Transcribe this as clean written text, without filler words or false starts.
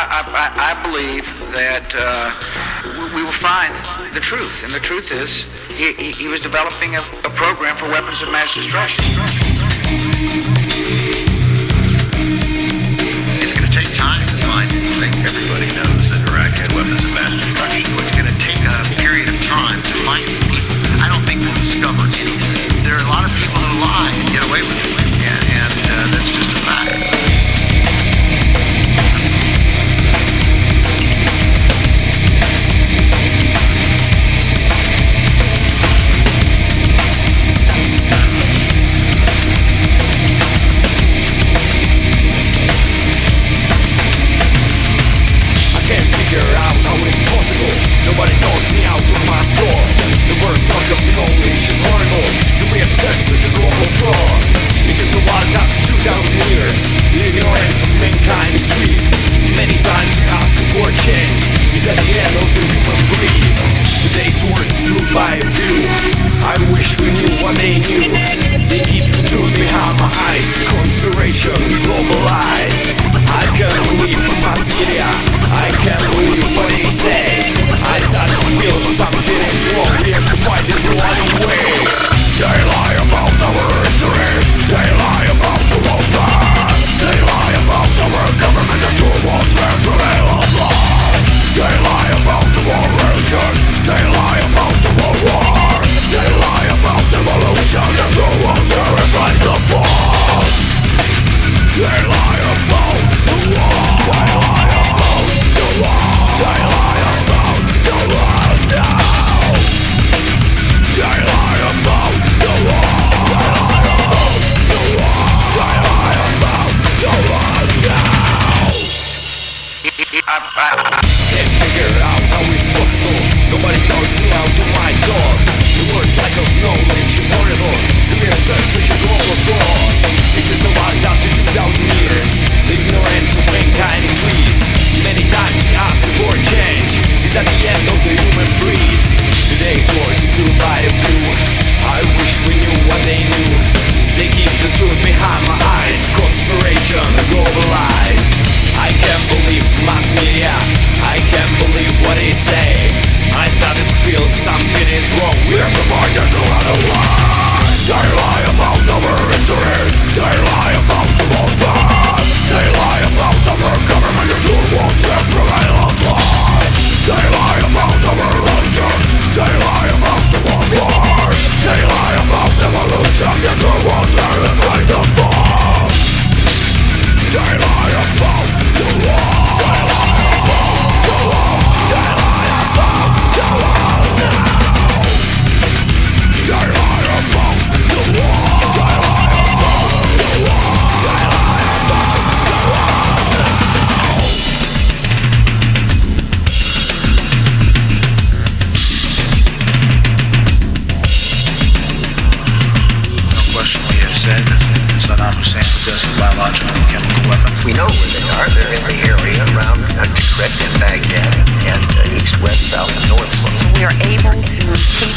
I believe that we will find the truth, and the truth is he was developing a program for weapons of mass destruction. It's going to take time to find it. I think everybody knows that Iraq had weapons of mass destruction, so it's going to take a period of time to find the people. I don't think we'll discover anything. There are a lot of people who lie and get away with it, and that's just a fact. Nobody knows me out of my door. The words like of knowledge is horrible. To be obsessed such a global fraud. Because the wild after 2,000 years, the ignorance of mankind is weak. Many times we ask for change. Is that the end of the human breed? Today's words ruled by a few. I wish we knew what they knew. They keep the truth behind my eyes. Conspiration, global lies. I can't believe the mass media. I can't believe what they say. I start to feel something is wrong. We have to fight this one way. They lie about our history. They lie about the world plan. They lie about our government and two wants to prevail of life. They lie about the war religion. They lie about the world war. They lie about the revolution and two wants to replace the fall. They lie about the war. They lie about the war. They lie about the world now. They lie about the war. They lie about the war. They lie about the world now. Can't figure out how it's possible. Nobody calls me out to my door. The words like of knowledge is horrible. The mere sense such a global fraud. Because the wild after 2,000 years, the ignorance of mankind is weak. Many times we ask for change. Is that the end of the human breed? Today's wars is ruled by a few. I wish we knew what they knew. They keep the truth behind my eyes. Conspiration, global lies. I can't believe mass media. I can't believe what they say. I started to feel something is wrong. We have to fight this another lie. They lie about our history. They lie about the world plan. They lie about our government and two wants to prevail of life. They lie about our religion. They lie about the world war. They lie about the revolution and two wants to replace the fall. They lie about the war. They lie about the war. They lie about the world now. They lie about the war. They lie about the war. They lie about the world now. No question we have said that Saddam Hussein possessed biological and chemical weapons. We know where they are. They're in the area around Tikrit and Baghdad and east, west, south, and north. So we are able to keep